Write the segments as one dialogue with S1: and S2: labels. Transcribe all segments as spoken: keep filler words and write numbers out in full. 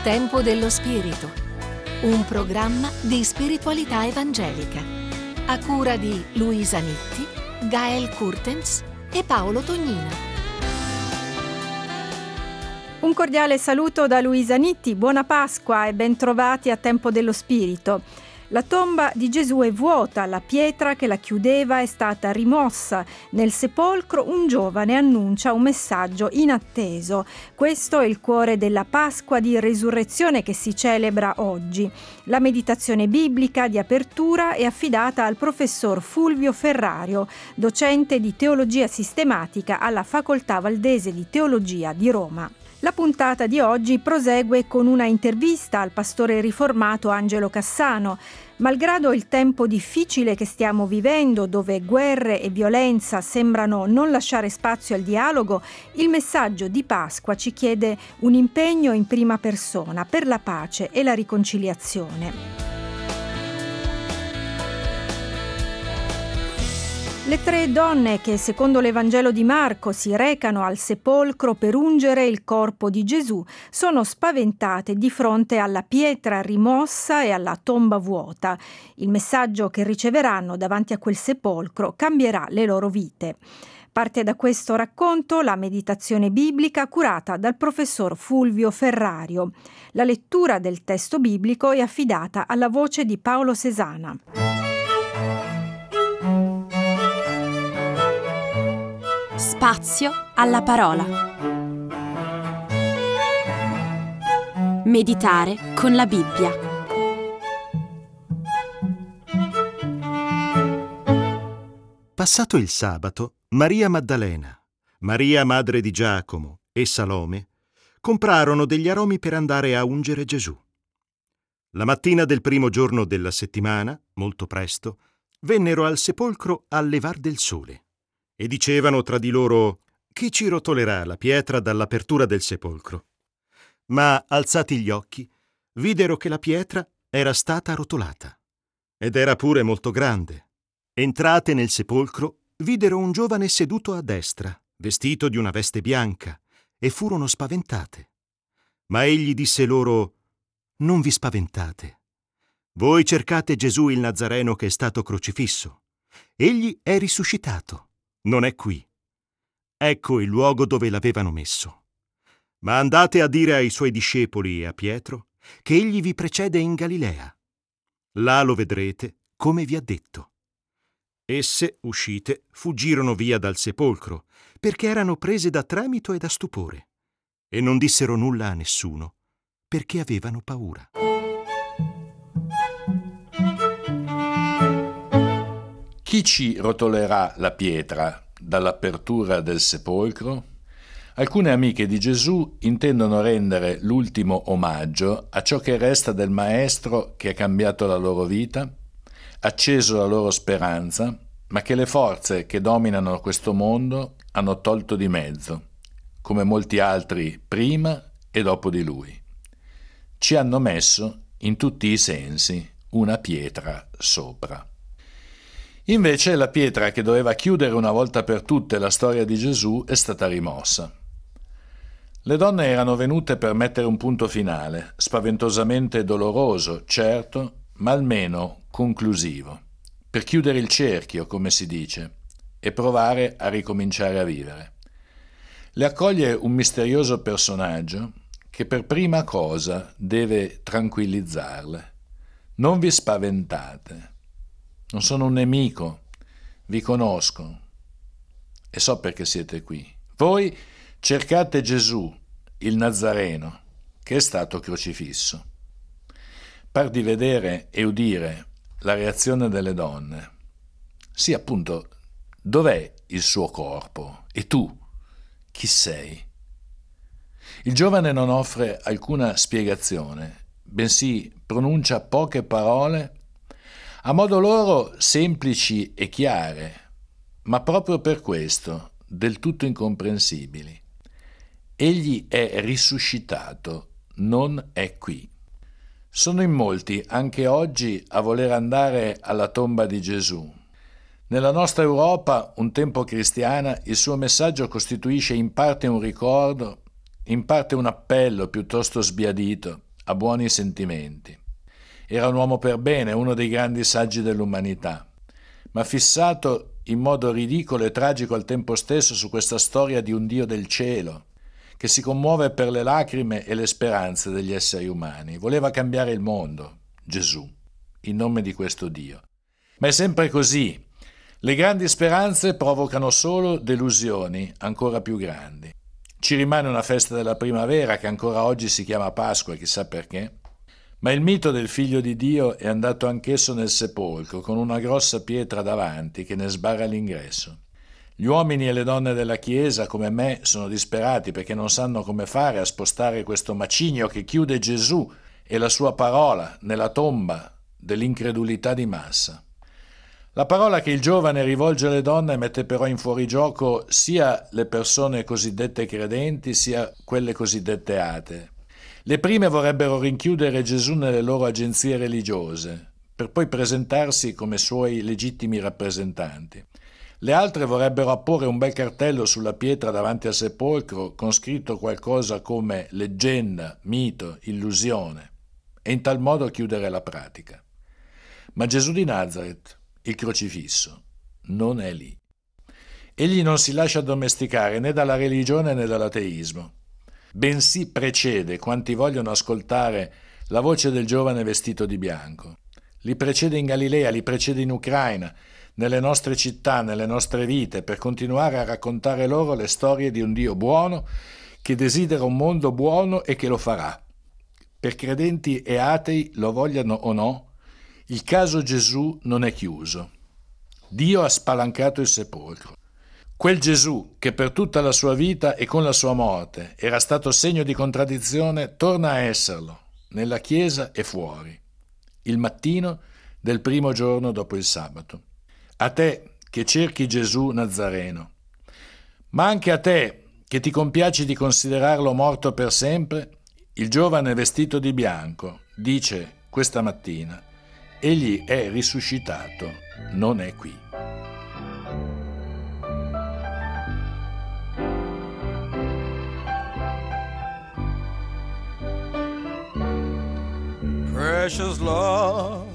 S1: Tempo dello Spirito, un programma di spiritualità evangelica, a cura di Luisa Nitti, Gael Kurtens e Paolo Tognina.
S2: Un cordiale saluto da Luisa Nitti, buona Pasqua e bentrovati a Tempo dello Spirito. La tomba di Gesù è vuota, la pietra che la chiudeva è stata rimossa. Nel sepolcro un giovane annuncia un messaggio inatteso. Questo è il cuore della Pasqua di Resurrezione che si celebra oggi. La meditazione biblica di apertura è affidata al professor Fulvio Ferrario, docente di teologia sistematica alla Facoltà Valdese di Teologia di Roma. La puntata di oggi prosegue con una intervista al pastore riformato Angelo Cassano. Malgrado il tempo difficile che stiamo vivendo, dove guerre e violenza sembrano non lasciare spazio al dialogo, il messaggio di Pasqua ci chiede un impegno in prima persona per la pace e la riconciliazione. Le tre donne che, secondo l'Evangelo di Marco, si recano al sepolcro per ungere il corpo di Gesù sono spaventate di fronte alla pietra rimossa e alla tomba vuota. Il messaggio che riceveranno davanti a quel sepolcro cambierà le loro vite. Parte da questo racconto la meditazione biblica curata dal professor Fulvio Ferrario. La lettura del testo biblico è affidata alla voce di Paolo Sesana.
S3: Spazio alla parola. Meditare con la Bibbia.
S4: Passato il sabato, Maria Maddalena, Maria madre di Giacomo e Salome comprarono degli aromi per andare a ungere Gesù. La mattina del primo giorno della settimana, molto presto, vennero al sepolcro al levar del sole. E dicevano tra di loro: chi ci rotolerà la pietra dall'apertura del sepolcro? Ma, alzati gli occhi, videro che la pietra era stata rotolata. Ed era pure molto grande. Entrate nel sepolcro, videro un giovane seduto a destra, vestito di una veste bianca, e furono spaventate. Ma egli disse loro: non vi spaventate. Voi cercate Gesù il Nazareno che è stato crocifisso. Egli è risuscitato. Non è qui. Ecco il luogo dove l'avevano messo. Ma andate a dire ai suoi discepoli e a Pietro che egli vi precede in Galilea. Là lo vedrete come vi ha detto. Esse, uscite, fuggirono via dal sepolcro, perché erano prese da tremito e da stupore, e non dissero nulla a nessuno, perché avevano paura.
S5: Chi ci rotolerà la pietra dall'apertura del sepolcro? Alcune amiche di Gesù intendono rendere l'ultimo omaggio a ciò che resta del Maestro che ha cambiato la loro vita, acceso la loro speranza, ma che le forze che dominano questo mondo hanno tolto di mezzo, come molti altri prima e dopo di lui. Ci hanno messo, in tutti i sensi, una pietra sopra. Invece la pietra che doveva chiudere una volta per tutte la storia di Gesù è stata rimossa. Le donne erano venute per mettere un punto finale, spaventosamente doloroso, certo, ma almeno conclusivo, per chiudere il cerchio, come si dice, e provare a ricominciare a vivere. Le accoglie un misterioso personaggio che per prima cosa deve tranquillizzarle. Non vi spaventate. Non sono un nemico, vi conosco e so perché siete qui. Voi cercate Gesù, il Nazareno, che è stato crocifisso. Par di vedere e udire la reazione delle donne. Sì, appunto, dov'è il suo corpo? E tu, chi sei? Il giovane non offre alcuna spiegazione, bensì pronuncia poche parole a modo loro semplici e chiare, ma proprio per questo del tutto incomprensibili. Egli è risuscitato, non è qui. Sono in molti anche oggi a voler andare alla tomba di Gesù. Nella nostra Europa, un tempo cristiana, il suo messaggio costituisce in parte un ricordo, in parte un appello piuttosto sbiadito a buoni sentimenti. Era un uomo per bene, uno dei grandi saggi dell'umanità, ma fissato in modo ridicolo e tragico al tempo stesso su questa storia di un Dio del cielo, che si commuove per le lacrime e le speranze degli esseri umani. Voleva cambiare il mondo, Gesù, in nome di questo Dio. Ma è sempre così. Le grandi speranze provocano solo delusioni ancora più grandi. Ci rimane una festa della primavera che ancora oggi si chiama Pasqua, chissà perché. Ma il mito del figlio di Dio è andato anch'esso nel sepolcro, con una grossa pietra davanti che ne sbarra l'ingresso. Gli uomini e le donne della Chiesa, come me, sono disperati perché non sanno come fare a spostare questo macigno che chiude Gesù e la sua parola nella tomba dell'incredulità di massa. La parola che il giovane rivolge alle donne mette però in fuorigioco sia le persone cosiddette credenti sia quelle cosiddette atee. Le prime vorrebbero rinchiudere Gesù nelle loro agenzie religiose, per poi presentarsi come suoi legittimi rappresentanti. Le altre vorrebbero apporre un bel cartello sulla pietra davanti al sepolcro con scritto qualcosa come leggenda, mito, illusione, e in tal modo chiudere la pratica. Ma Gesù di Nazareth, il crocifisso, non è lì. Egli non si lascia addomesticare né dalla religione né dall'ateismo, bensì precede quanti vogliono ascoltare la voce del giovane vestito di bianco. Li precede in Galilea, li precede in Ucraina, nelle nostre città, nelle nostre vite, per continuare a raccontare loro le storie di un Dio buono che desidera un mondo buono e che lo farà. Per credenti e atei, lo vogliano o no, il caso Gesù non è chiuso. Dio ha spalancato il sepolcro. Quel Gesù che per tutta la sua vita e con la sua morte era stato segno di contraddizione torna a esserlo, nella Chiesa e fuori, il mattino del primo giorno dopo il sabato. A te che cerchi Gesù Nazareno, ma anche a te che ti compiaci di considerarlo morto per sempre, il giovane vestito di bianco dice questa mattina: egli è risuscitato, non è qui.
S6: Precious Lord,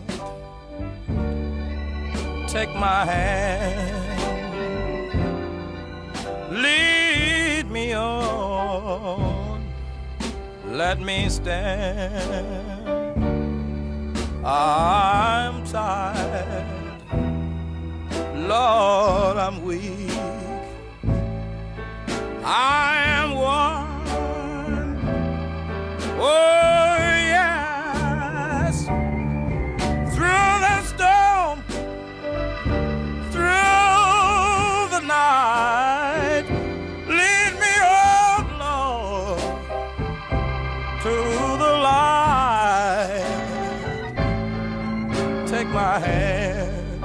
S6: take my hand, lead me on, let me stand. I'm tired, Lord, I'm weak, I am worn, oh yes, through the storm, through the night, lead me, oh Lord, to the light. Take my hand,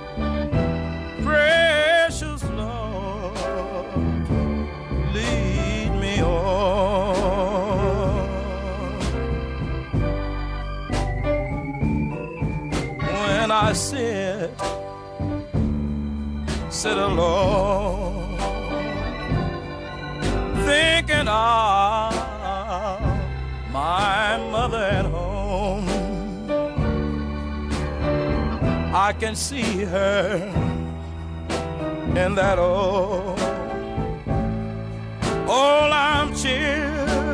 S6: precious Lord, lead me on. When I sit, sit alone, thinking of my mother at home, I can see her in that old, old armchair.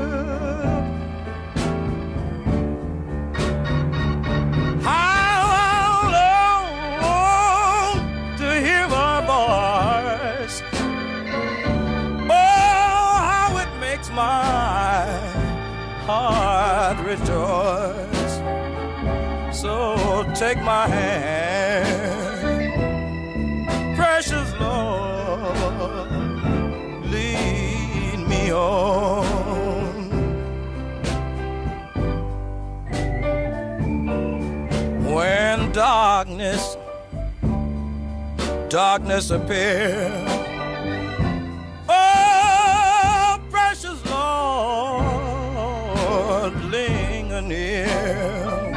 S6: How long to hear her voice? Oh, how it makes my heart rejoice. So take my hand, precious Lord, lead me on. When darkness, darkness appears, oh, precious Lord, linger near.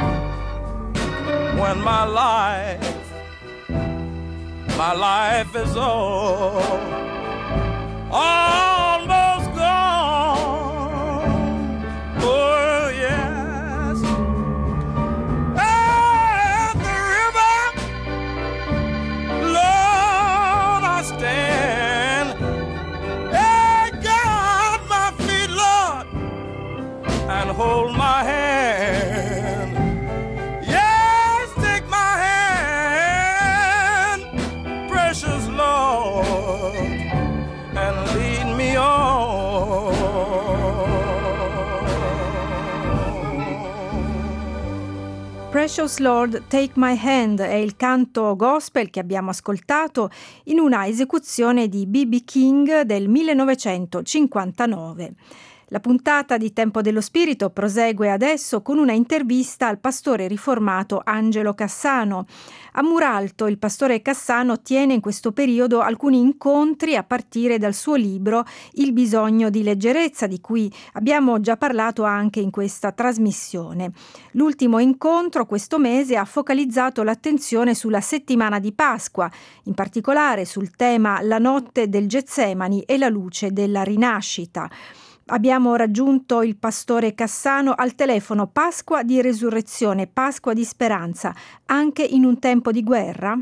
S6: When my life, my life is all, almost gone, oh yeah, hold my hand. Yes, take my hand, precious Lord, and lead me on.
S2: Precious Lord, Take My Hand è il canto gospel che abbiamo ascoltato in una esecuzione di B B King del millenovecentocinquantanove. La puntata di Tempo dello Spirito prosegue adesso con una intervista al pastore riformato Angelo Cassano. A Muralto il pastore Cassano tiene in questo periodo alcuni incontri a partire dal suo libro Il bisogno di leggerezza, di cui abbiamo già parlato anche in questa trasmissione. L'ultimo incontro questo mese ha focalizzato l'attenzione sulla settimana di Pasqua, in particolare sul tema La notte del Getsemani e la luce della rinascita. Abbiamo raggiunto il pastore Cassano al telefono. Pasqua di resurrezione, Pasqua di speranza, anche in un tempo di guerra?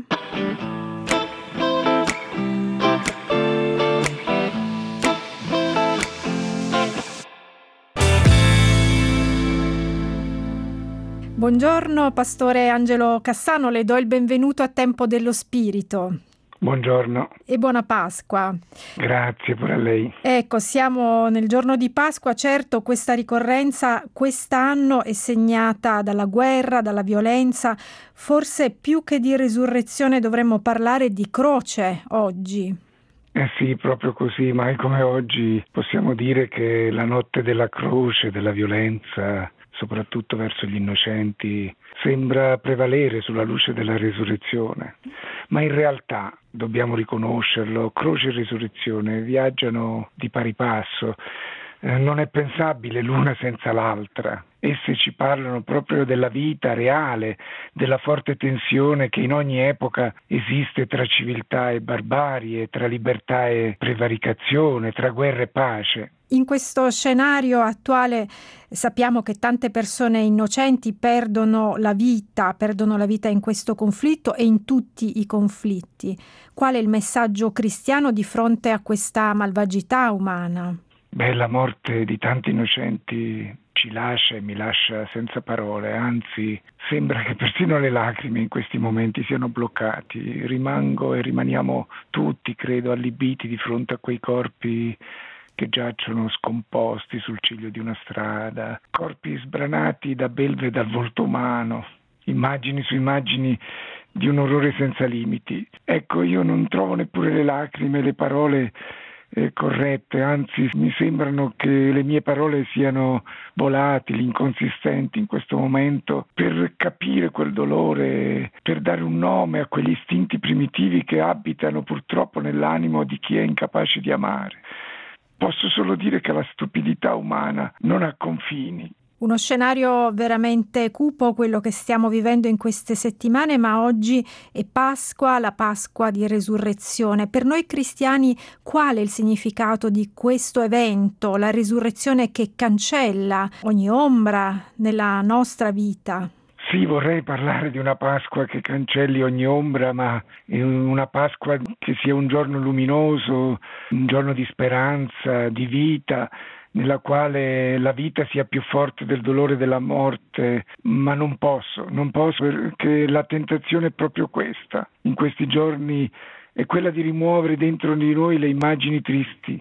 S2: Buongiorno pastore Angelo Cassano, le do il benvenuto a Tempo dello Spirito.
S7: Buongiorno.
S2: E buona Pasqua.
S7: Grazie pure a lei.
S2: Ecco, siamo nel giorno di Pasqua. Certo, questa ricorrenza quest'anno è segnata dalla guerra, dalla violenza. Forse più che di resurrezione dovremmo parlare di croce oggi.
S7: Eh sì, proprio così, mai come oggi possiamo dire che la notte della croce, della violenza, soprattutto verso gli innocenti, sembra prevalere sulla luce della resurrezione. Ma in realtà, dobbiamo riconoscerlo, croce e resurrezione viaggiano di pari passo. Eh, non è pensabile l'una senza l'altra. Esse ci parlano proprio della vita reale, della forte tensione che in ogni epoca esiste tra civiltà e barbarie, tra libertà e prevaricazione, tra guerra e pace.
S2: In questo scenario attuale sappiamo che tante persone innocenti perdono la vita, perdono la vita in questo conflitto e in tutti i conflitti. Qual è il messaggio cristiano di fronte a questa malvagità umana?
S7: Beh, la morte di tanti innocenti ci lascia e mi lascia senza parole, anzi sembra che persino le lacrime in questi momenti siano bloccati. Rimango e rimaniamo tutti, credo, allibiti di fronte a quei corpi che giacciono scomposti sul ciglio di una strada, corpi sbranati da belve dal volto umano, immagini su immagini di un orrore senza limiti. Ecco, io non trovo neppure le lacrime, le parole eh, corrette, anzi mi sembrano che le mie parole siano volatili, inconsistenti in questo momento per capire quel dolore, per dare un nome a quegli istinti primitivi che abitano purtroppo nell'animo di chi è incapace di amare. Posso solo dire che la stupidità umana non ha confini.
S2: Uno scenario veramente cupo quello che stiamo vivendo in queste settimane, ma oggi è Pasqua, la Pasqua di resurrezione. Per noi cristiani qual è il significato di questo evento, la resurrezione che cancella ogni ombra nella nostra vita?
S7: Sì, vorrei parlare di una Pasqua che cancelli ogni ombra, ma una Pasqua che sia un giorno luminoso, un giorno di speranza, di vita, nella quale la vita sia più forte del dolore della morte, ma non posso, non posso perché la tentazione è proprio questa. In questi giorni è quella di rimuovere dentro di noi le immagini tristi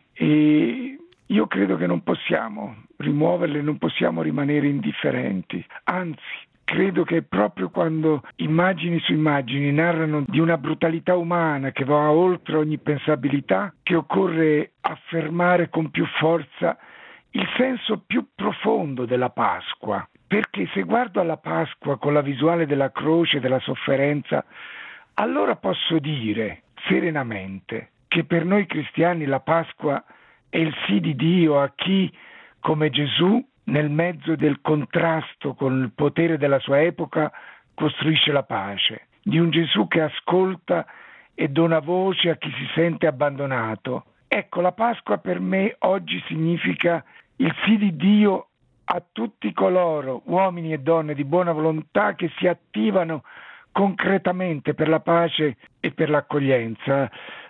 S7: e io credo che non possiamo rimuoverle, non possiamo rimanere indifferenti, anzi credo che proprio quando immagini su immagini narrano di una brutalità umana che va oltre ogni pensabilità, che occorre affermare con più forza il senso più profondo della Pasqua. Perché se guardo alla Pasqua con la visuale della croce, della sofferenza, allora posso dire serenamente che per noi cristiani la Pasqua è il sì di Dio a chi, come Gesù, nel mezzo del contrasto con il potere della sua epoca, costruisce la pace, di un Gesù che ascolta e dona voce a chi si sente abbandonato. Ecco, la Pasqua per me oggi significa il sì di Dio a tutti coloro, uomini e donne di buona volontà, che si attivano concretamente per la pace e per l'accoglienza.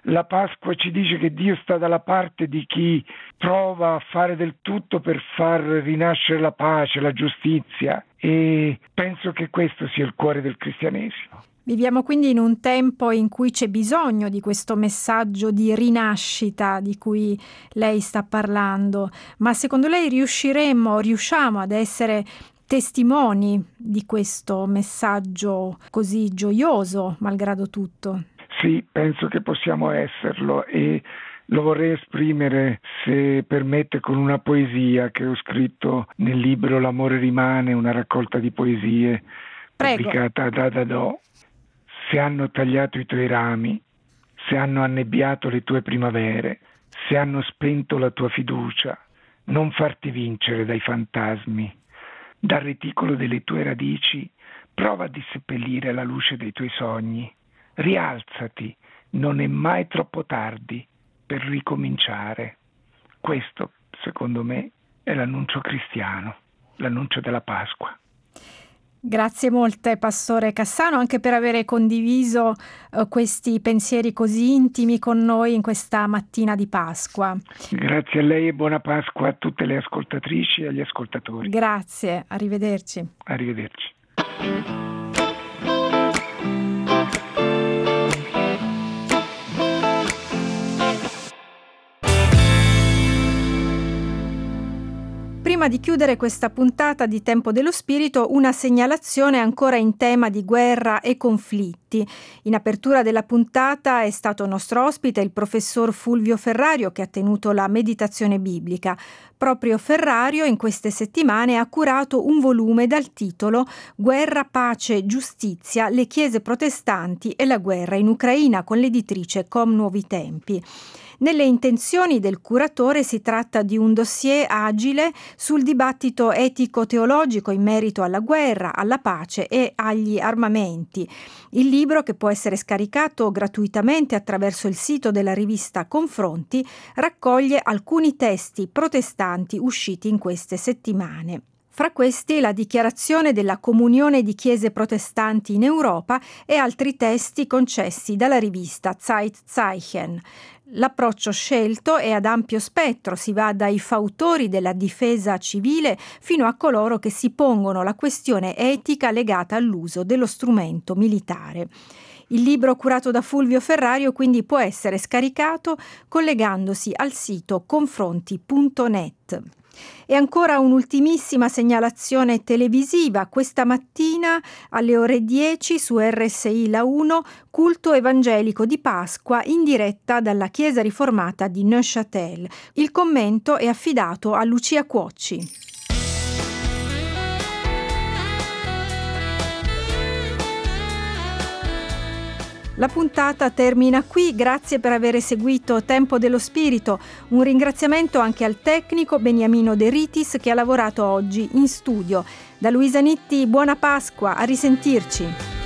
S7: la Pasqua ci dice che Dio sta dalla parte di chi prova a fare del tutto per far rinascere la pace, la giustizia, e penso che questo sia il cuore del cristianesimo.
S2: Viviamo quindi in un tempo in cui c'è bisogno di questo messaggio di rinascita di cui lei sta parlando, ma secondo lei riusciremo, riusciamo ad essere testimoni di questo messaggio così gioioso, malgrado tutto?
S7: Sì, penso che possiamo esserlo, e lo vorrei esprimere, se permette, con una poesia che ho scritto nel libro L'amore rimane, una raccolta di poesie. Prego. Pubblicata da Dadò. Se hanno tagliato i tuoi rami, se hanno annebbiato le tue primavere, se hanno spento la tua fiducia, non farti vincere dai fantasmi. Dal reticolo delle tue radici prova a disseppellire la luce dei tuoi sogni. Rialzati, non è mai troppo tardi per ricominciare. Questo, secondo me, è l'annuncio cristiano, l'annuncio della Pasqua.
S2: Grazie molte, Pastore Cassano, anche per avere condiviso uh, questi pensieri così intimi con noi in questa mattina di Pasqua.
S7: Grazie a lei e buona Pasqua a tutte le ascoltatrici e agli ascoltatori.
S2: Grazie, arrivederci.
S7: Arrivederci.
S2: Prima di chiudere questa puntata di Tempo dello Spirito, una segnalazione ancora in tema di guerra e conflitti. In apertura della puntata è stato nostro ospite il professor Fulvio Ferrario, che ha tenuto la meditazione biblica. Proprio Ferrario in queste settimane ha curato un volume dal titolo Guerra, pace, giustizia, le chiese protestanti e la guerra in Ucraina, con l'editrice Com Nuovi Tempi. Nelle intenzioni del curatore si tratta di un dossier agile sul dibattito etico-teologico in merito alla guerra, alla pace e agli armamenti. Il libro, che può essere scaricato gratuitamente attraverso il sito della rivista Confronti, raccoglie alcuni testi protestanti usciti in queste settimane. Fra questi la dichiarazione della Comunione di Chiese Protestanti in Europa e altri testi concessi dalla rivista Zeitzeichen. L'approccio scelto è ad ampio spettro, si va dai fautori della difesa civile fino a coloro che si pongono la questione etica legata all'uso dello strumento militare. Il libro curato da Fulvio Ferrario quindi può essere scaricato collegandosi al sito confronti punto net. E ancora un'ultimissima segnalazione televisiva. Questa mattina alle ore dieci su R S I La uno, culto evangelico di Pasqua in diretta dalla Chiesa Riformata di Neuchâtel. Il commento è affidato a Lucia Cuocci. La puntata termina qui, grazie per aver seguito Tempo dello Spirito. Un ringraziamento anche al tecnico Beniamino De Ritis che ha lavorato oggi in studio. Da Luisa Nitti, buona Pasqua, a risentirci.